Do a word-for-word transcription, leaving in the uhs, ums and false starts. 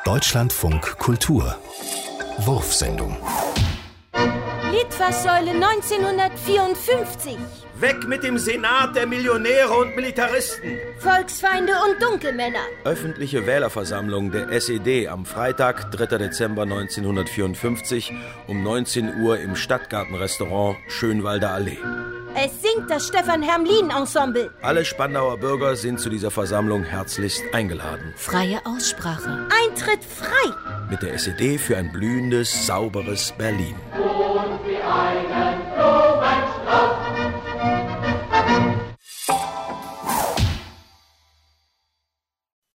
Deutschlandfunk Kultur Wurfsendung. Litfaßsäule neunzehnhundertvierundfünfzig. Weg mit dem Senat der Millionäre und Militaristen. Volksfeinde und Dunkelmänner. Öffentliche Wählerversammlung der S E D am Freitag, dritter Dezember neunzehnhundertvierundfünfzig um neunzehn Uhr im Stadtgartenrestaurant Schönwalder Allee. Es singt das Stefan-Hermlin-Ensemble. Alle Spandauer Bürger sind zu dieser Versammlung herzlichst eingeladen. Freie Aussprache. Eintritt frei. Mit der S E D für ein blühendes, sauberes Berlin. Und wie eine